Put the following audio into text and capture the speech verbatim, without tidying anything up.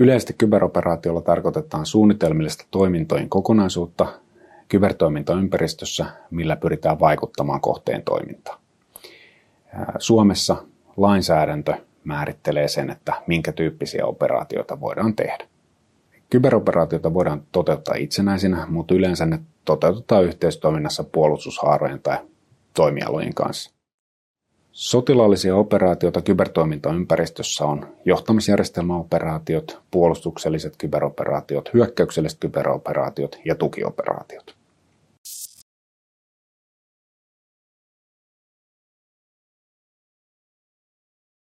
Yleisesti kyberoperaatiolla tarkoitetaan suunnitelmillista toimintojen kokonaisuutta kybertoimintaympäristössä, millä pyritään vaikuttamaan kohteen toimintaan. Suomessa lainsäädäntö määrittelee sen, että minkä tyyppisiä operaatioita voidaan tehdä. Kyberoperaatioita voidaan toteuttaa itsenäisinä, mutta yleensä ne toteutetaan yhteistoiminnassa puolustushaarojen tai toimialojen kanssa. Sotilaallisia operaatioita kybertoimintaympäristössä on johtamisjärjestelmäoperaatiot, puolustukselliset kyberoperaatiot, hyökkäykselliset kyberoperaatiot ja tukioperaatiot.